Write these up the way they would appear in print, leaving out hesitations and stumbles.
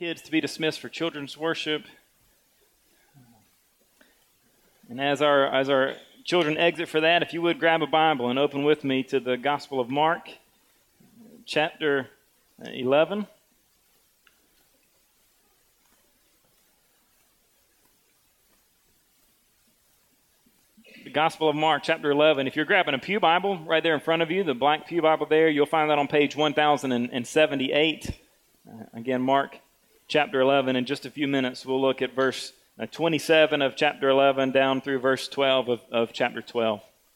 kids to be dismissed for children's worship. And as our children exit for that, if you would grab a Bible and open with me to the Gospel of Mark, chapter 11. The Gospel of Mark, chapter 11. If you're grabbing a pew Bible right there in front of you, the black pew Bible there, you'll find that on page 1078. Again, Mark chapter 11. In just a few minutes, we'll look at verse 27 of chapter 11 down through verse 12 of chapter 12.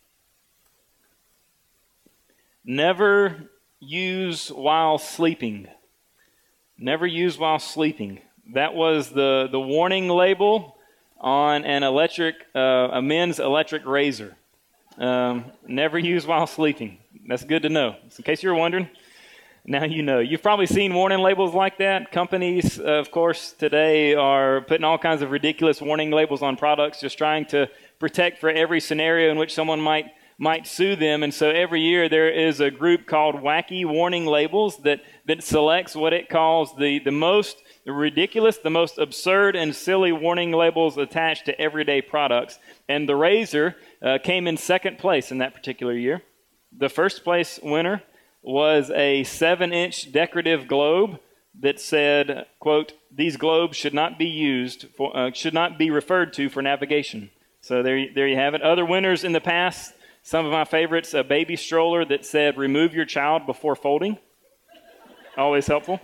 Never use while sleeping. Never use while sleeping. That was the warning label on a men's electric razor. Never use while sleeping. That's good to know. In case you were wondering, now you know. You've probably seen warning labels like that. Companies, of course, today are putting all kinds of ridiculous warning labels on products, just trying to protect for every scenario in which someone might sue them. And so every year there is a group called Wacky Warning Labels that selects what it calls the most ridiculous, the most absurd and silly warning labels attached to everyday products. And the razor came in second place in that particular year. The first place winner was a 7-inch decorative globe that said, quote, "These globes should not be referred to for navigation." So there you have it. Other winners in the past, some of my favorites, a baby stroller that said, "Remove your child before folding." Always helpful.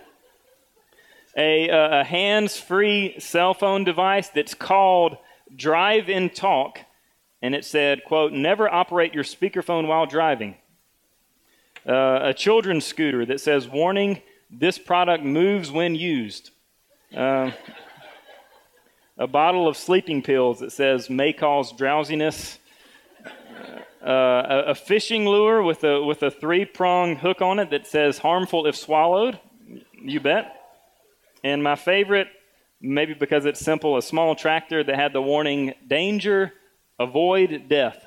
A hands-free cell phone device that's called Drive and Talk, and it said, quote, "Never operate your speakerphone while driving." A children's scooter that says, "Warning, this product moves when used." A bottle of sleeping pills that says, "May cause drowsiness." A fishing lure with a 3-prong hook on it that says, "Harmful if swallowed." You bet. And my favorite, maybe because it's simple, a small tractor that had the warning, "Danger, avoid death."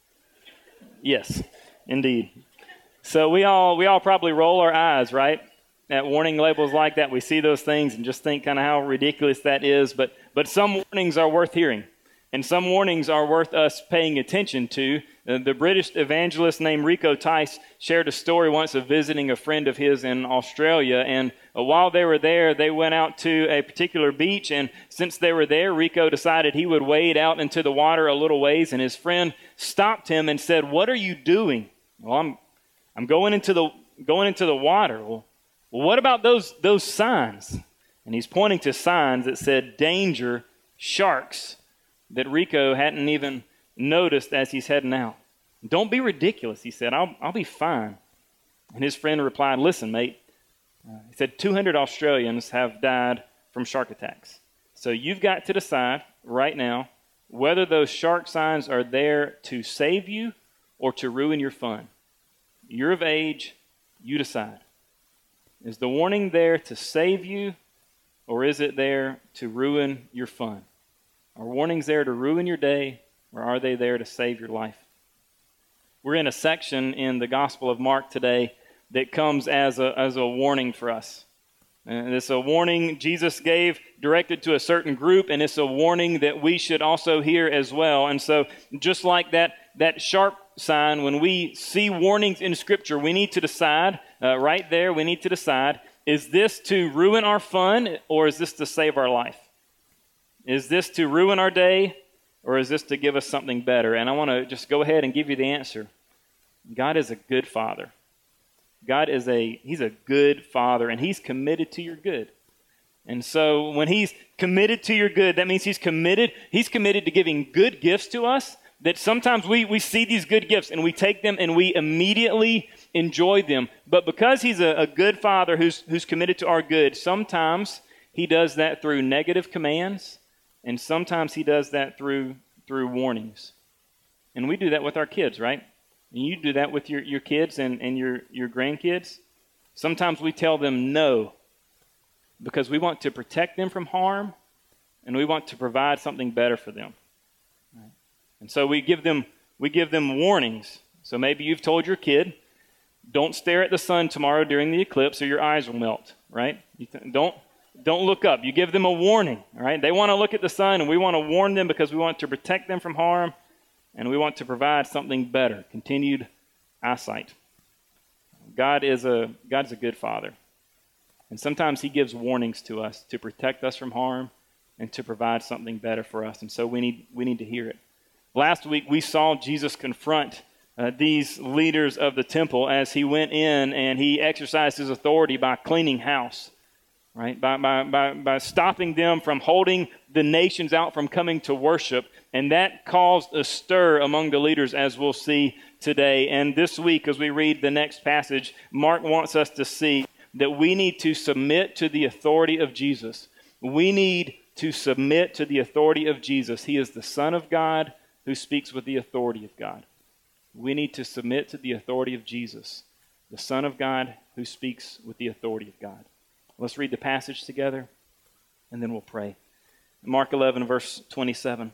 Yes, indeed. So we all probably roll our eyes, right, at warning labels like that. We see those things and just think kind of how ridiculous that is. But some warnings are worth hearing, and some warnings are worth us paying attention to. The British evangelist named Rico Tice shared a story once of visiting a friend of his in Australia, and while they were there, they went out to a particular beach, and since they were there, Rico decided he would wade out into the water a little ways, and his friend stopped him and said, "What are you doing?" "Well, I'm going into the water." "Well, what about those signs?" And he's pointing to signs that said "Danger, sharks," that Rico hadn't even noticed as he's heading out. "Don't be ridiculous," he said. I'll be fine." And his friend replied, "Listen, mate," he said, 200 Australians have died from shark attacks. So you've got to decide right now whether those shark signs are there to save you or to ruin your fun. You're of age, you decide. Is the warning there to save you, or is it there to ruin your fun? Are warnings there to ruin your day, or are they there to save your life? We're in a section in the Gospel of Mark today that comes as a warning for us. And it's a warning Jesus gave directed to a certain group, and it's a warning that we should also hear as well. And so just like that sharp sign, when we see warnings in Scripture, we need to decide, right there, we need to decide, is this to ruin our fun, or is this to save our life? Is this to ruin our day, or is this to give us something better? And I want to just go ahead and give you the answer. God is a good Father. He's a good Father, and He's committed to your good. And so when He's committed to your good, that means He's committed to giving good gifts to us, that sometimes we see these good gifts and we take them and we immediately enjoy them. But because He's a good Father who's committed to our good, sometimes He does that through negative commands, and sometimes He does that through warnings. And we do that with our kids, right? And you do that with your kids and your grandkids. Sometimes we tell them no because we want to protect them from harm, and we want to provide something better for them. Right? And so we give them warnings. So maybe you've told your kid, don't stare at the sun tomorrow during the eclipse or your eyes will melt, right? Don't don't look up. You give them a warning, all right? They want to look at the sun, and we want to warn them because we want to protect them from harm, and we want to provide something better, continued eyesight. God is a good Father. And sometimes he gives warnings to us to protect us from harm and to provide something better for us. And so we need to hear it. Last week we saw Jesus confront these leaders of the temple as he went in and he exercised his authority by cleaning house, right? By stopping them from holding the nations out from coming to worship. And that caused a stir among the leaders, as we'll see today. And this week, as we read the next passage, Mark wants us to see that we need to submit to the authority of Jesus. We need to submit to the authority of Jesus. He is the Son of God who speaks with the authority of God. We need to submit to the authority of Jesus, the Son of God who speaks with the authority of God. Let's read the passage together, and then we'll pray. Mark 11, verse 27.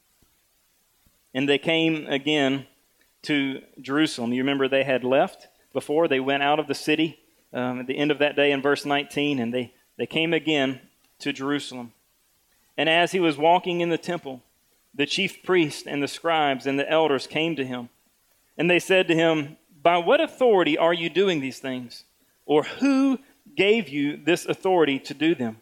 And they came again to Jerusalem. You remember they had left before. They went out of the city at the end of that day in verse 19, and they came again to Jerusalem. And as he was walking in the temple, the chief priests and the scribes and the elders came to him. And they said to him, "By what authority are you doing these things? Or who gave you this authority to do them?"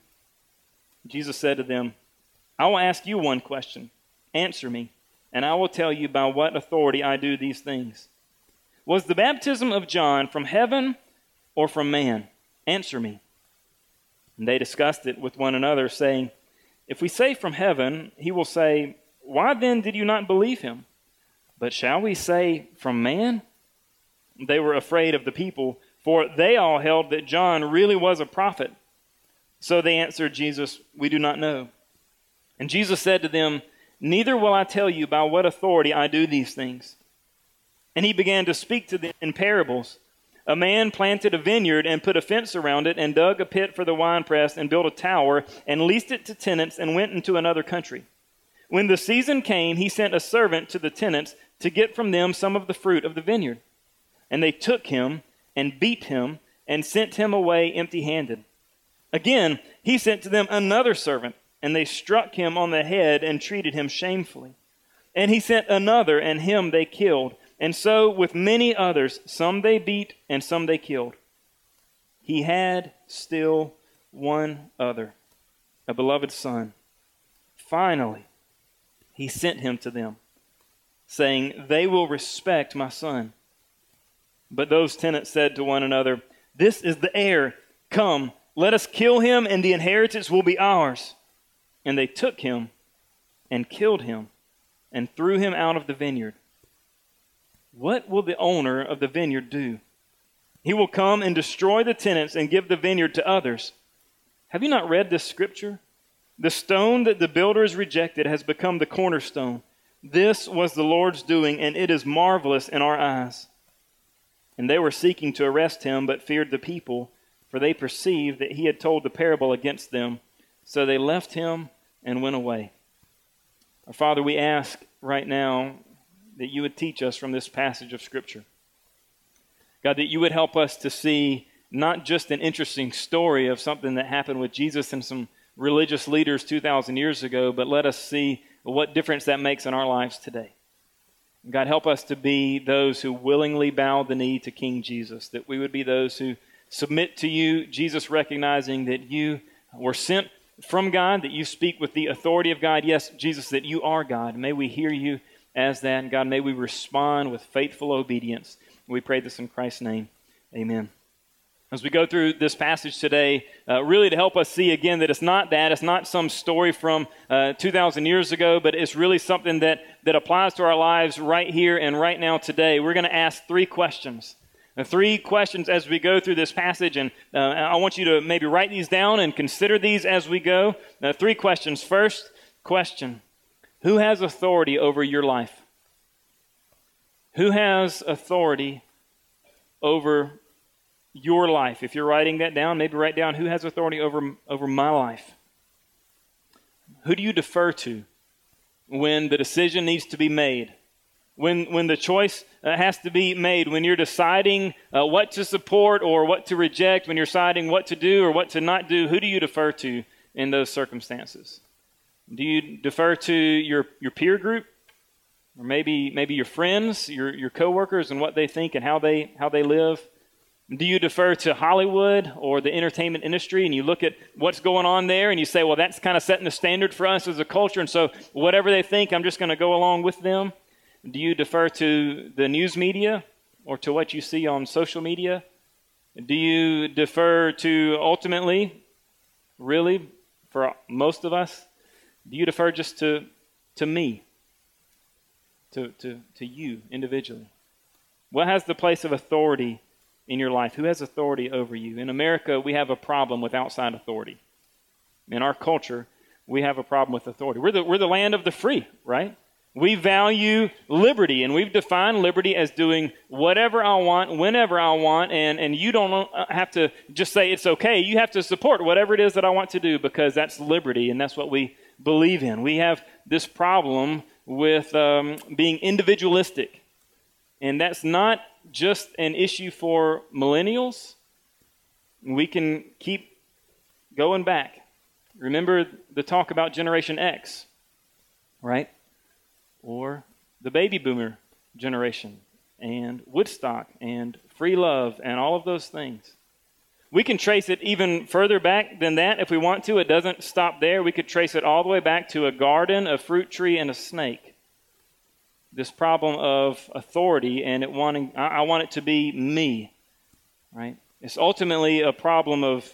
Jesus said to them, "I will ask you one question. Answer me, and I will tell you by what authority I do these things. Was the baptism of John from heaven or from man? Answer me." And they discussed it with one another, saying, "If we say from heaven, he will say, 'Why then did you not believe him?' But shall we say from man?" They were afraid of the people, for they all held that John really was a prophet. So they answered Jesus, "We do not know." And Jesus said to them, "Neither will I tell you by what authority I do these things." And he began to speak to them in parables. A man planted a vineyard and put a fence around it and dug a pit for the winepress and built a tower and leased it to tenants and went into another country. When the season came, he sent a servant to the tenants to get from them some of the fruit of the vineyard. And they took him and beat him and sent him away empty-handed. Again, he sent to them another servant, and they struck him on the head and treated him shamefully. And he sent another, and him they killed. And so with many others, some they beat and some they killed. He had still one other, a beloved son. Finally, he sent him to them, saying, "They will respect my son." But those tenants said to one another, "This is the heir. Come, let us kill him, and the inheritance will be ours." And they took him and killed him and threw him out of the vineyard. What will the owner of the vineyard do? He will come and destroy the tenants and give the vineyard to others. Have you not read this scripture? The stone that the builders rejected has become the cornerstone. This was the Lord's doing, and it is marvelous in our eyes. And they were seeking to arrest him, but feared the people, for they perceived that he had told the parable against them. So they left him and went away. Our Father, we ask right now that you would teach us from this passage of Scripture. God, that you would help us to see not just an interesting story of something that happened with Jesus and some religious leaders 2,000 years ago, but let us see what difference that makes in our lives today. God, help us to be those who willingly bow the knee to King Jesus, that we would be those who submit to you, Jesus, recognizing that you were sent from God, that you speak with the authority of God. Yes, Jesus, that you are God. May we hear you as that, and God, may we respond with faithful obedience. We pray this in Christ's name. Amen. As we go through this passage today, really to help us see again that it's not some story from 2,000 years ago, but it's really something that applies to our lives right here and right now today. We're going to ask three questions. Three questions as we go through this passage, and I want you to maybe write these down and consider these as we go. Three questions. First question, who has authority over your life? Who has authority over your life? If you're writing that down, maybe write down, who has authority over my life? Who do you defer to when the decision needs to be made? When the choice has to be made, when you're deciding what to support or what to reject, when you're deciding what to do or what to not do, who do you defer to in those circumstances? Do you defer to your peer group, or maybe your friends, your coworkers, and what they think and how they live? Do you defer to Hollywood or the entertainment industry, and you look at what's going on there and you say, well, that's kind of setting the standard for us as a culture, and so whatever they think, I'm just going to go along with them? Do you defer to the news media or to what you see on social media? Do you defer to, ultimately, really, for most of us, do you defer just to me, to you individually? What has the place of authority in your life? Who has authority over you? In America, we have a problem with outside authority. In our culture, we have a problem with authority. We're the land of the free, right? We value liberty, and we've defined liberty as doing whatever I want, whenever I want, and you don't have to just say it's okay. You have to support whatever it is that I want to do, because that's liberty, and that's what we believe in. We have this problem with being individualistic, and that's not just an issue for millennials. We can keep going back. Remember the talk about Generation X, right? Or the baby boomer generation, and Woodstock, and free love, and all of those things. We can trace it even further back than that if we want to. It doesn't stop there. We could trace it all the way back to a garden, a fruit tree, and a snake. This problem of authority and I want it to be me, right? It's ultimately a problem of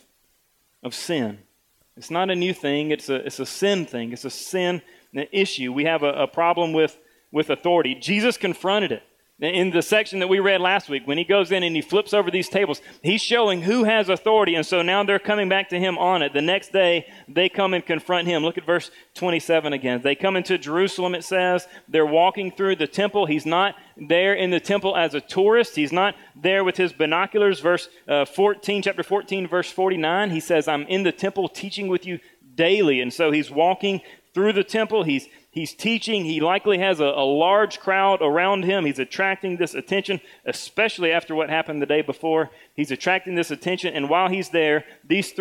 sin. It's not a new thing. It's a sin thing. It's a sin issue. We have a problem with authority. Jesus confronted it. In the section that we read last week, when he goes in and he flips over these tables, he's showing who has authority, and so now they're coming back to him on it. The next day, they come and confront him. Look at verse 27 again. They come into Jerusalem, it says. They're walking through the temple. He's not there in the temple as a tourist. He's not there with his binoculars. Chapter 14, verse 49, he says, I'm in the temple teaching with you daily. And so he's walking through the temple. He's teaching. He likely has a large crowd around him. He's attracting this attention, especially after what happened the day before. He's attracting this attention, and while he's there, these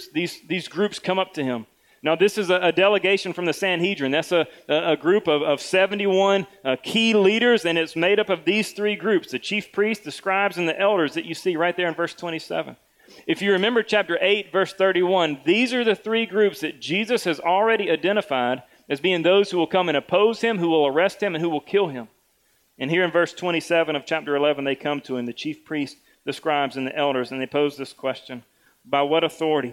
groups come up to him. Now, this is a delegation from the Sanhedrin. That's a group of 71 key leaders, and it's made up of these three groups: the chief priests, the scribes, and the elders that you see right there in verse 27. If you remember chapter 8, verse 31, these are the three groups that Jesus has already identified as being those who will come and oppose him, who will arrest him, and who will kill him. And here in verse 27 of chapter 11, they come to him, the chief priests, the scribes, and the elders, and they pose this question: by what authority?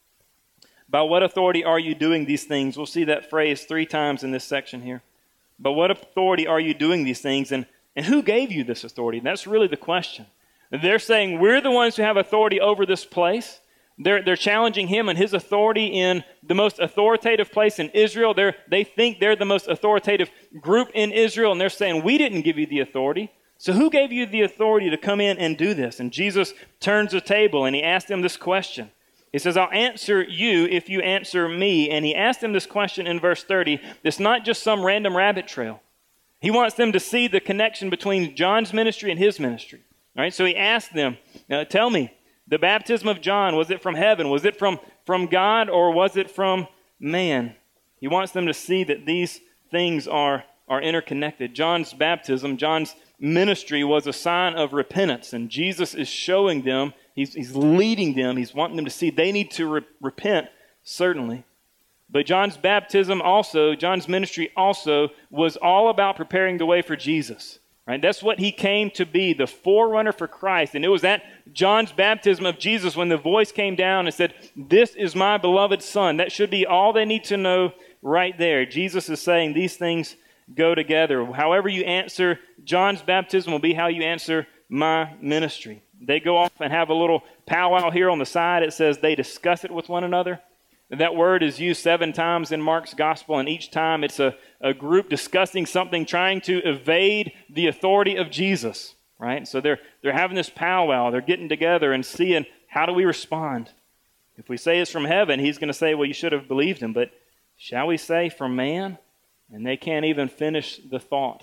By what authority are you doing these things? We'll see that phrase 3 times in this section here. By what authority are you doing these things? And who gave you this authority? And that's really the question. They're saying, we're the ones who have authority over this place. They're challenging him and his authority in the most authoritative place in Israel. They think they're the most authoritative group in Israel, and they're saying, we didn't give you the authority. So who gave you the authority to come in and do this? And Jesus turns the table and he asked them this question. He says, I'll answer you if you answer me. And he asked them this question in verse 30. It's not just some random rabbit trail. He wants them to see the connection between John's ministry and his ministry. All right, so he asked them, tell me, the baptism of John, was it from heaven? Was it from God, or was it from man? He wants them to see that these things are interconnected. John's baptism, John's ministry was a sign of repentance, and Jesus is showing them, he's leading them, he's wanting them to see they need to repent, certainly. But John's baptism also, John's ministry also was all about preparing the way for Jesus. Right? That's what he came to be, the forerunner for Christ. And it was at John's baptism of Jesus when the voice came down and said, this is my beloved Son. That should be all they need to know right there. Jesus is saying these things go together. However you answer John's baptism will be how you answer my ministry. They go off and have a little powwow here on the side. It says they discuss it with one another. That word is used 7 times in Mark's gospel, and each time it's a group discussing something, trying to evade the authority of Jesus, right? So they're having this powwow. They're getting together and seeing, how do we respond? If we say it's from heaven, he's going to say, well, you should have believed him. But shall we say from man? And they can't even finish the thought.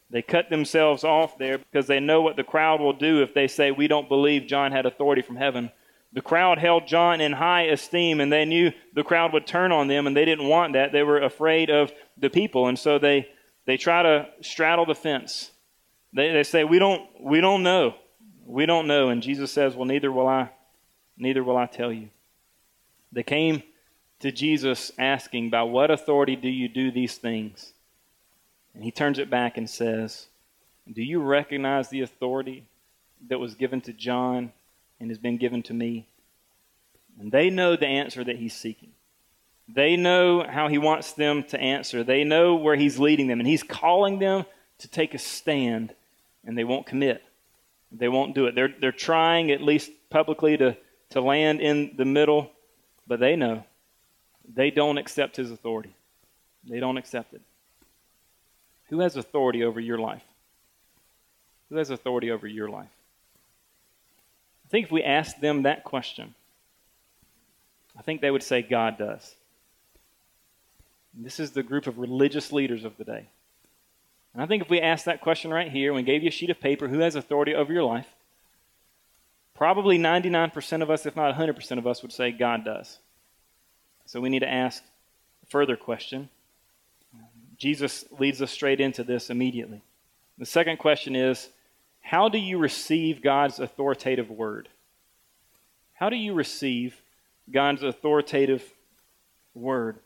They cut themselves off there because they know what the crowd will do if they say, we don't believe John had authority from heaven. The crowd held John in high esteem, and they knew the crowd would turn on them, and they didn't want that. They were afraid of the people, and so they try to straddle the fence. They say, we don't know. We don't know. And Jesus says, well, neither will I tell you. They came to Jesus asking, by what authority do you do these things? And he turns it back and says, do you recognize the authority that was given to John and has been given to me? And they know the answer that he's seeking. They know how he wants them to answer. They know where he's leading them. And he's calling them to take a stand, and they won't commit. They won't do it. They're trying, at least publicly, to land in the middle, but they know they don't accept his authority. They don't accept it. Who has authority over your life? Who has authority over your life? I think if we asked them that question, I think they would say God does. And this is the group of religious leaders of the day. And I think if we asked that question right here, and we gave you a sheet of paper, who has authority over your life? Probably 99% of us, if not 100% of us, would say God does. So we need to ask a further question. Jesus leads us straight into this immediately. The second question is, how do you receive God's authoritative word? How do you receive God's authoritative word?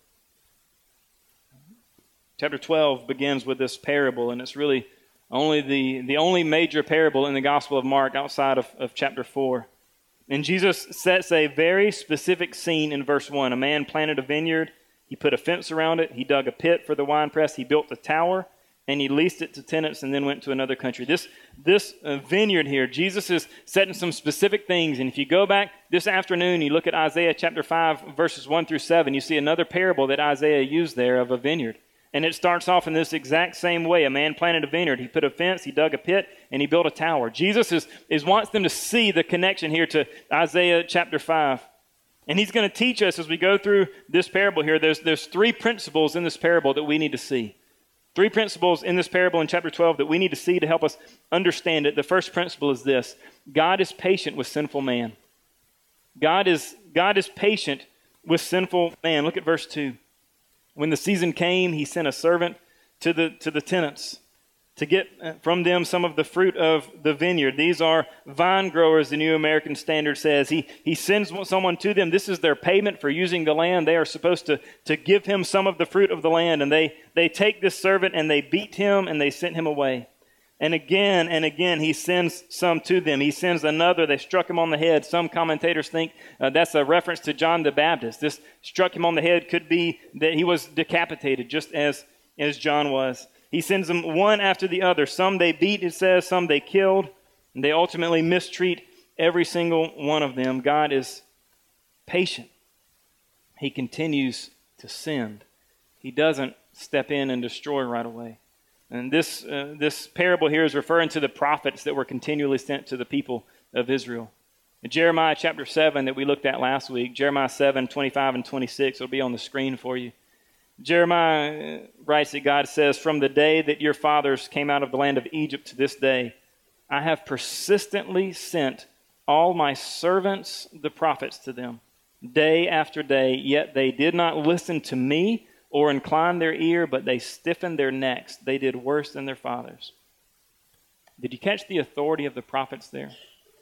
Chapter 12 begins with this parable, and it's really only the only major parable in the Gospel of Mark outside of chapter 4. And Jesus sets a very specific scene in verse 1. A man planted a vineyard. He put a fence around it. He dug a pit for the winepress. He built a tower, and he leased it to tenants and then went to another country. This vineyard here, Jesus is setting some specific things. And if you go back this afternoon, you look at Isaiah chapter 5, verses 1 through 7, you see another parable that Isaiah used there of a vineyard. And it starts off in this exact same way. A man planted a vineyard. He put a fence, he dug a pit, and he built a tower. Jesus wants them to see the connection here to Isaiah chapter 5. And he's going to teach us as we go through this parable here. There's three principles in this parable that we need to see. Three principles in this parable in chapter 12 that we need to see to help us understand it. The first principle is this: God is patient with sinful man. God is patient with sinful man. Look at verse 2. When the season came, he sent a servant to the tenants to get from them some of the fruit of the vineyard. These are vine growers, the New American Standard says. He sends someone to them. This is their payment for using the land. They are supposed to give him some of the fruit of the land. And they take this servant and they beat him and they sent him away. And again, he sends some to them. He sends another. They struck him on the head. Some commentators think that's a reference to John the Baptist. This struck him on the head could be that he was decapitated, just as John was. He sends them one after the other. Some they beat, it says. Some they killed. And they ultimately mistreat every single one of them. God is patient. He continues to send. He doesn't step in and destroy right away. And this parable here is referring to the prophets that were continually sent to the people of Israel. In Jeremiah chapter 7 that we looked at last week, Jeremiah 7, 25 and 26, it'll be on the screen for you. Jeremiah writes that God says, "From the day that your fathers came out of the land of Egypt to this day, I have persistently sent all my servants, the prophets, to them, day after day, yet they did not listen to me or incline their ear, but they stiffened their necks. They did worse than their fathers." Did you catch the authority of the prophets there?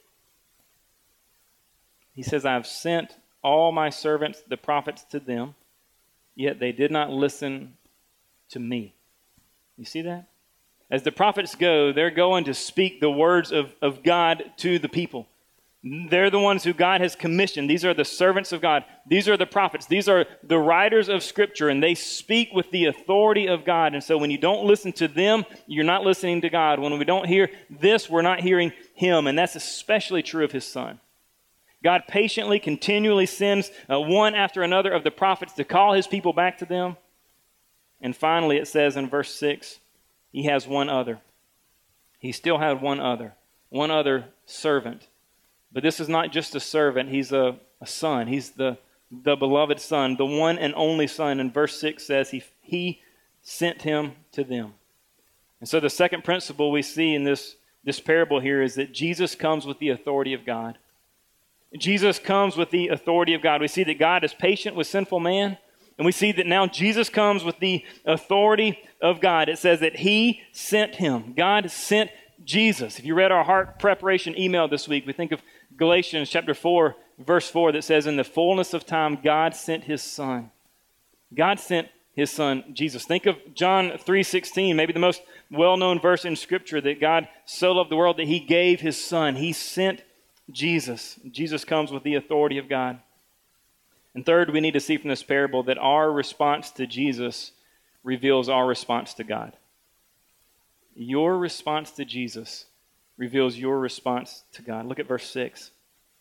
He says, "I have sent all my servants, the prophets, to them, yet they did not listen to me." You see that? As the prophets go, they're going to speak the words of God to the people. They're the ones who God has commissioned. These are the servants of God. These are the prophets. These are the writers of Scripture, and they speak with the authority of God. And so when you don't listen to them, you're not listening to God. When we don't hear this, we're not hearing Him, and that's especially true of His Son. God patiently, continually sends one after another of the prophets to call His people back to them. And finally, it says in verse 6, He has one other. He still had one other servant. But this is not just a servant. He's a son. He's the beloved Son, the one and only Son. And verse 6 says he sent him to them. And so the second principle we see in this parable here is that Jesus comes with the authority of God. Jesus comes with the authority of God. We see that God is patient with sinful man, and we see that now Jesus comes with the authority of God. It says that he sent him. God sent Jesus. If you read our heart preparation email this week, we think of Galatians chapter 4, verse 4 that says, in the fullness of time, God sent his son. God sent his son, Jesus. Think of John 3:16, maybe the most well-known verse in Scripture, that God so loved the world that he gave his son. He sent Jesus. Jesus comes with the authority of God. And third, we need to see from this parable that our response to Jesus reveals our response to God. Your response to Jesus reveals your response to God. Look at verse 6.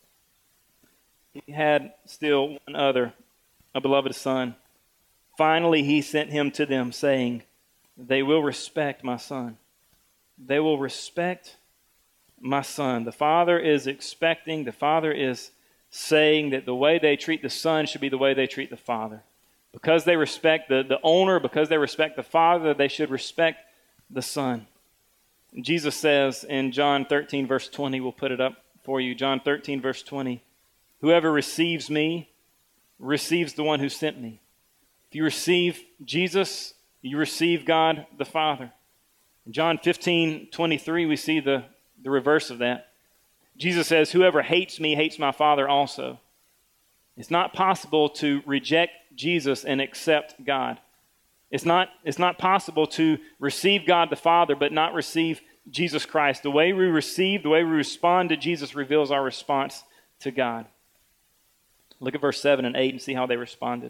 He had still one other, a beloved son. Finally, he sent him to them, saying, they will respect my son. They will respect my son. The father is expecting, the father is saying that the way they treat the son should be the way they treat the father. Because they respect the owner, because they respect the father, they should respect the son. And Jesus says in John 13, verse 20, we'll put it up for you. John 13, verse 20, whoever receives me receives the one who sent me. If you receive Jesus, you receive God the Father. In John 15, 23, we see the reverse of that. Jesus says, whoever hates me hates my Father also. It's not possible to reject Jesus and accept God. It's not possible to receive God the Father but not receive Jesus Christ. The way we receive, the way we respond to Jesus reveals our response to God. Look at verse 7 and 8 and see how they responded.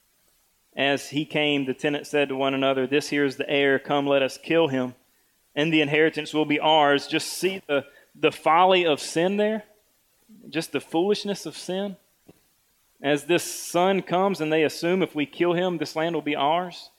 As he came, the tenants said to one another, this here is the heir, come let us kill him, and the inheritance will be ours. Just see the folly of sin there, just the foolishness of sin. As this son comes and they assume if we kill him, this land will be ours.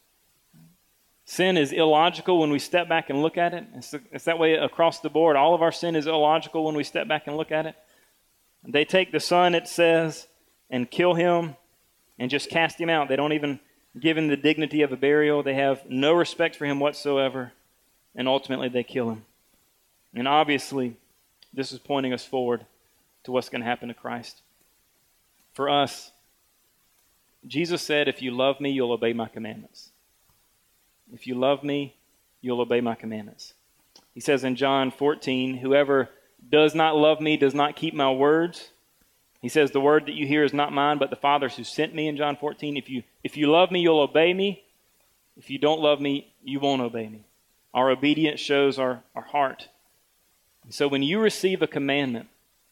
Sin is illogical when we step back and look at it. It's that way across the board. All of our sin is illogical when we step back and look at it. They take the son, it says, and kill him and just cast him out. They don't even give him the dignity of a burial. They have no respect for him whatsoever. And ultimately they kill him. And obviously, this is pointing us forward to what's going to happen to Christ. For us, Jesus said, if you love me, you'll obey my commandments. If you love me, you'll obey my commandments. He says in John 14, whoever does not love me does not keep my words. He says, the word that you hear is not mine, but the Father's who sent me in John 14. If you love me, you'll obey me. If you don't love me, you won't obey me. Our obedience shows our heart. And so when you receive a commandment,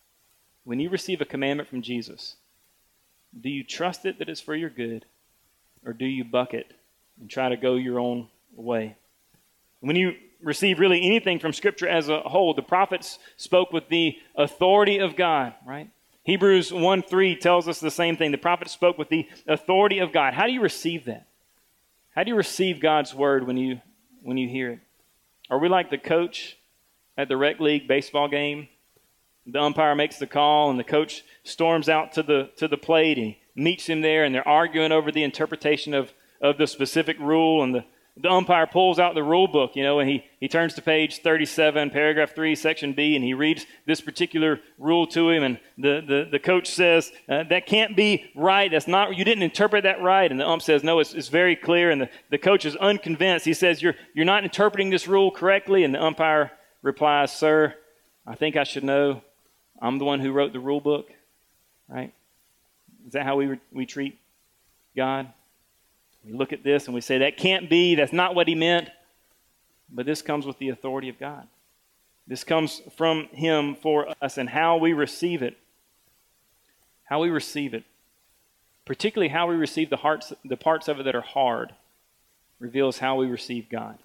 from Jesus, do you trust it that it's for your good, or do you buck it and try to go your own way? When you receive really anything from Scripture as a whole, the prophets spoke with the authority of God, right? Hebrews 1:3 tells us the same thing. The prophets spoke with the authority of God. How do you receive that? How do you receive God's word when you hear it? Are we like the coach at the rec league baseball game? The umpire makes the call and the coach storms out to the plate and meets him there, and they're arguing over the interpretation of the specific rule, and the umpire pulls out the rule book, and he turns to page 37, paragraph 3, section B, and he reads this particular rule to him, and the coach says, that can't be right, you didn't interpret that right, and the ump says, no, it's very clear, and the coach is unconvinced. He says, you're not interpreting this rule correctly, and the umpire replies, sir, I think I should know. I'm the one who wrote the rule book, right? Is that how we treat God? We look at this and we say, that can't be, that's not what he meant. But this comes with the authority of God. This comes from him for us, and how we receive it. How we receive it, particularly how we receive the parts of it that are hard, reveals how we receive God.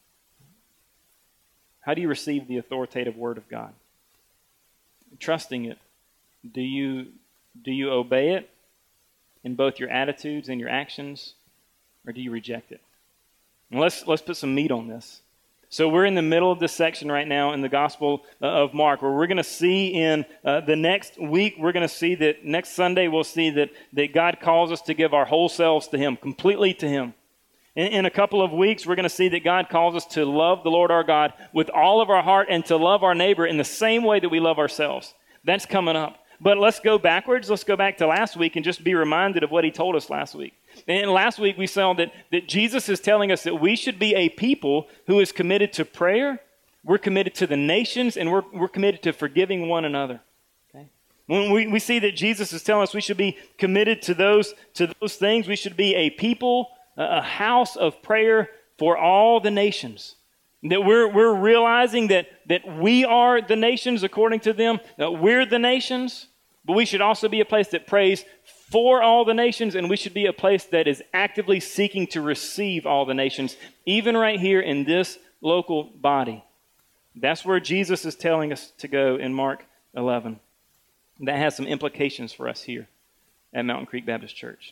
How do you receive the authoritative word of God? Trusting it. Do you obey it in both your attitudes and your actions, or do you reject it? And let's put some meat on this. So we're in the middle of this section right now in the Gospel of Mark, where we're going to see in the next week, we're going to see that next Sunday we'll see that God calls us to give our whole selves to him, completely to him. In a couple of weeks, we're going to see that God calls us to love the Lord our God with all of our heart and to love our neighbor in the same way that we love ourselves. That's coming up. But let's go backwards. Let's go back to last week and just be reminded of what he told us last week. And last week we saw that Jesus is telling us that we should be a people who is committed to prayer, we're committed to the nations, and we're committed to forgiving one another. Okay? When we see that Jesus is telling us we should be committed to those things, we should be a people, a house of prayer for all the nations. That we're realizing that we are the nations according to them, that we're the nations, but we should also be a place that prays for all the nations, and we should be a place that is actively seeking to receive all the nations, even right here in this local body. That's where Jesus is telling us to go in Mark 11. That has some implications for us here at Mountain Creek Baptist Church.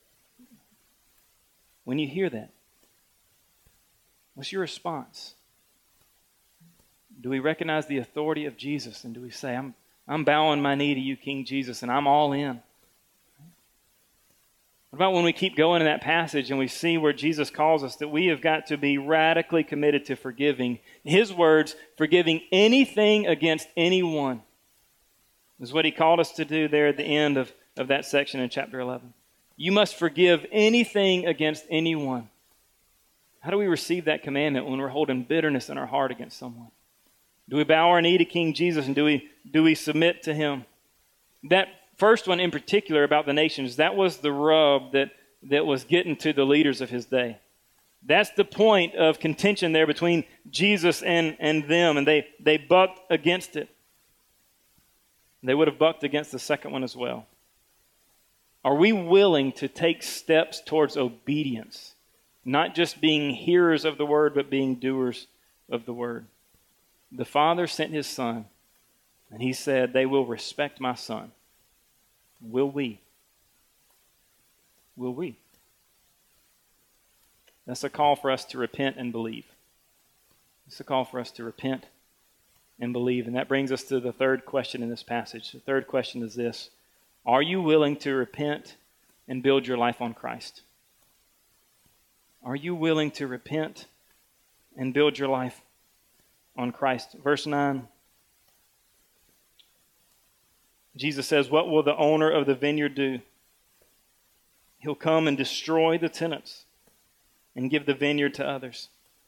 When you hear that, what's your response? Do we recognize the authority of Jesus, and do we say, I'm bowing my knee to you, King Jesus, and I'm all in? What about when we keep going in that passage and we see where Jesus calls us that we have got to be radically committed to forgiving? His words, forgiving anything against anyone, is what he called us to do there at the end of that section in chapter 11. You must forgive anything against anyone. How do we receive that commandment when we're holding bitterness in our heart against someone? Do we bow our knee to King Jesus, and do we submit to him? That first one in particular about the nations, that was the rub that was getting to the leaders of his day. That's the point of contention there between Jesus and them, and they bucked against it. They would have bucked against the second one as well. Are we willing to take steps towards obedience? Not just being hearers of the word, but being doers of the word. The Father sent his Son, and he said, they will respect my Son. Will we? Will we? That's a call for us to repent and believe. It's a call for us to repent and believe. And that brings us to the third question in this passage. The third question is this: are you willing to repent and build your life on Christ? Are you willing to repent and build your life on Christ? Verse 9. Jesus says, what will the owner of the vineyard do? He'll come and destroy the tenants and give the vineyard to others.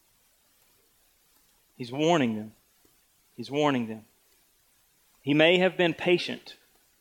He's warning them. He's warning them. He may have been patient.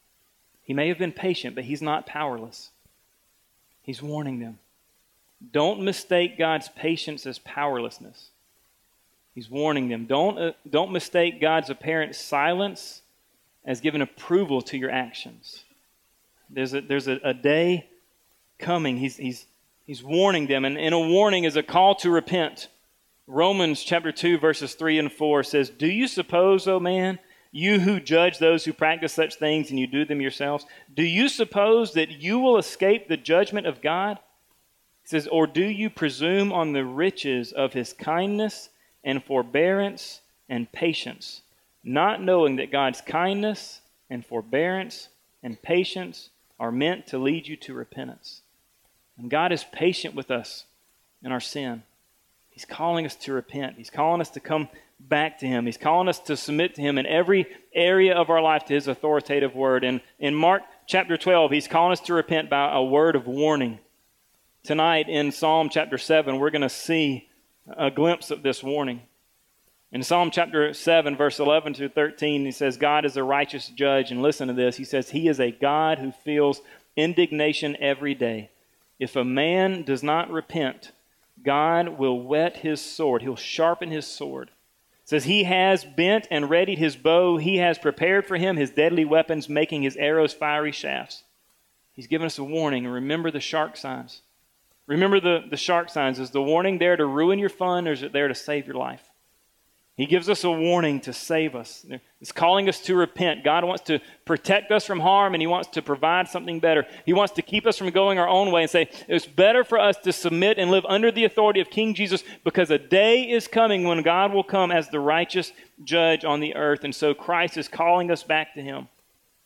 He may have been patient, but he's not powerless. He's warning them. Don't mistake God's patience as powerlessness. He's warning them. Don't mistake God's apparent silence as giving approval to your actions. There's a day coming. He's warning them, and a warning is a call to repent. Romans chapter 2 verses 3 and 4 says, do you suppose, O man, you who judge those who practice such things and you do them yourselves, do you suppose that you will escape the judgment of God? He says, or do you presume on the riches of his kindness and forbearance and patience, not knowing that God's kindness and forbearance and patience are meant to lead you to repentance? And God is patient with us in our sin. He's calling us to repent. He's calling us to come back to him. He's calling us to submit to him in every area of our life to his authoritative word. And in Mark chapter 12, he's calling us to repent by a word of warning. Tonight in Psalm chapter 7, we're going to see a glimpse of this warning. In Psalm chapter 7, verse 11 to 13, he says, God is a righteous judge. And listen to this. He says, he is a God who feels indignation every day. If a man does not repent, God will whet his sword. He'll sharpen his sword. It says, he has bent and readied his bow. He has prepared for him his deadly weapons, making his arrows fiery shafts. He's given us a warning. And remember the shark signs. Remember the shark signs. Is the warning there to ruin your fun, or is it there to save your life? He gives us a warning to save us. He's calling us to repent. God wants to protect us from harm, and he wants to provide something better. He wants to keep us from going our own way and say, it's better for us to submit and live under the authority of King Jesus, because a day is coming when God will come as the righteous judge on the earth. And so Christ is calling us back to him.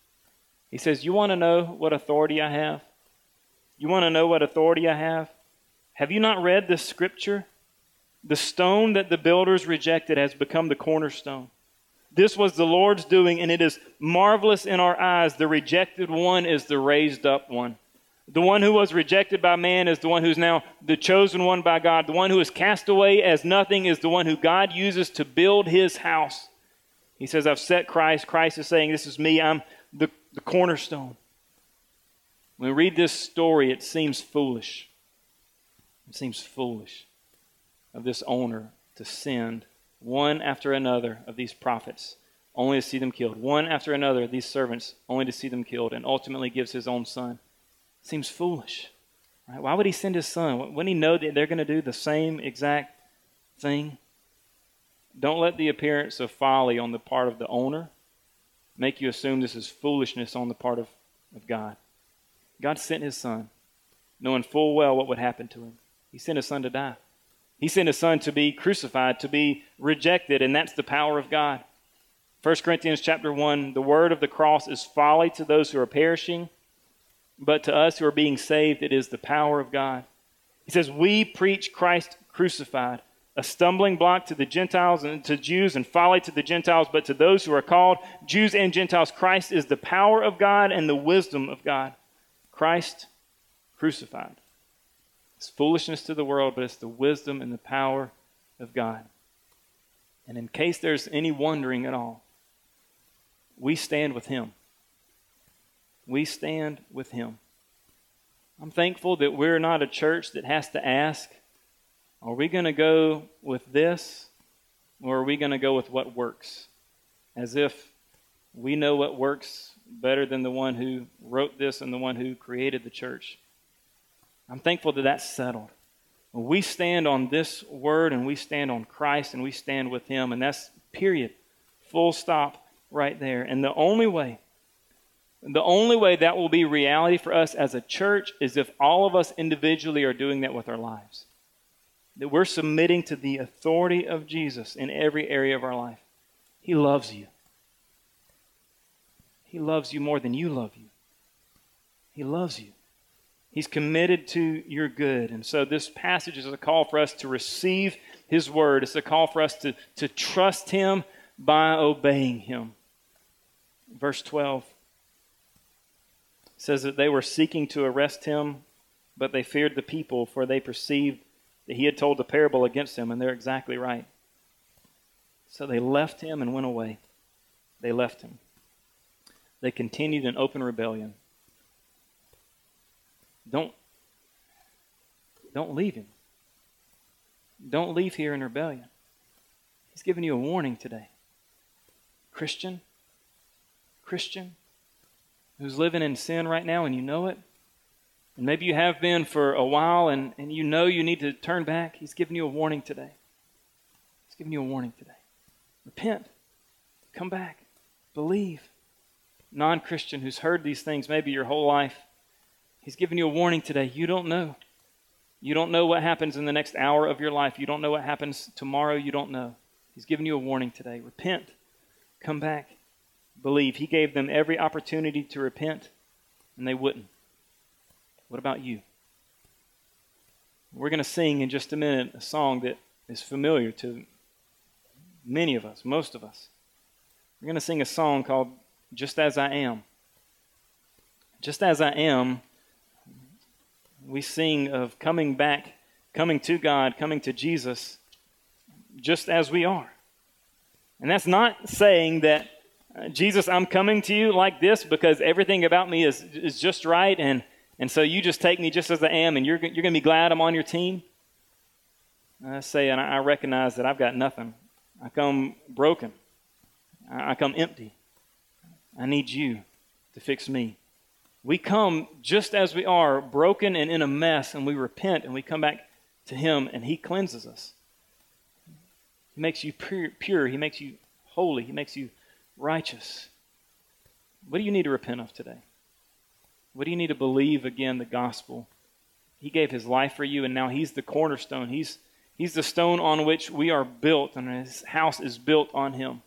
He says, you want to know what authority I have? You want to know what authority I have? Have you not read this scripture? The stone that the builders rejected has become the cornerstone. This was the Lord's doing, and it is marvelous in our eyes. The rejected one is the raised up one. The one who was rejected by man is the one who's now the chosen one by God. The one who is cast away as nothing is the one who God uses to build his house. He says, I've set Christ. Christ is saying, this is me. I'm the cornerstone. When we read this story, it seems foolish. It seems foolish of this owner to send one after another of these prophets, only to see them killed. One after another of these servants, only to see them killed, and ultimately gives his own son. It seems foolish. Right? Why would he send his son? Wouldn't he know that they're going to do the same exact thing? Don't let the appearance of folly on the part of the owner make you assume this is foolishness on the part of God. God sent his son, knowing full well what would happen to him. He sent his son to die. He sent his son to be crucified, to be rejected, and that's the power of God. 1 Corinthians chapter 1, the word of the cross is folly to those who are perishing, but to us who are being saved, it is the power of God. He says, we preach Christ crucified, a stumbling block to the Gentiles and to Jews and folly to the Gentiles, but to those who are called, Jews and Gentiles, Christ is the power of God and the wisdom of God. Christ crucified. It's foolishness to the world, but it's the wisdom and the power of God. And in case there's any wondering at all, we stand with him. We stand with him. I'm thankful that we're not a church that has to ask, are we going to go with this or are we going to go with what works? As if we know what works better than the one who wrote this and the one who created the church. I'm thankful that that's settled. We stand on this word and we stand on Christ and we stand with him, and that's period. Full stop right there. And the only way that will be reality for us as a church is if all of us individually are doing that with our lives. That we're submitting to the authority of Jesus in every area of our life. He loves you. He loves you more than you love you. He loves you. He's committed to your good. And so this passage is a call for us to receive his word. It's a call for us to trust him by obeying him. Verse 12 says that they were seeking to arrest him, but they feared the people, for they perceived that he had told a parable against them, and they're exactly right. So they left him and went away. They left him. They continued in open rebellion. Don't leave him. Don't leave here in rebellion. He's giving you a warning today. Christian who's living in sin right now and you know it, and maybe you have been for a while and you know you need to turn back, he's giving you a warning today. He's giving you a warning today. Repent. Come back. Believe. Non-Christian who's heard these things maybe your whole life, he's giving you a warning today. You don't know. You don't know what happens in the next hour of your life. You don't know what happens tomorrow. You don't know. He's giving you a warning today. Repent. Come back. Believe. He gave them every opportunity to repent, and they wouldn't. What about you? We're going to sing in just a minute a song that is familiar to many of us, most of us. We're going to sing a song called Just As I Am. Just as I am, we sing of coming back, coming to God, coming to Jesus, just as we are. And that's not saying that, Jesus, I'm coming to you like this because everything about me is just right, and so you just take me just as I am, and you're going to be glad I'm on your team. I say, and I recognize that I've got nothing. I come broken. I come empty. I need you to fix me. We come just as we are, broken and in a mess, and we repent and we come back to him, and he cleanses us. He makes you pure. He makes you holy. He makes you righteous. What do you need to repent of today? What do you need to believe again the gospel? He gave his life for you, and now he's the cornerstone. He's the stone on which we are built, and his house is built on him.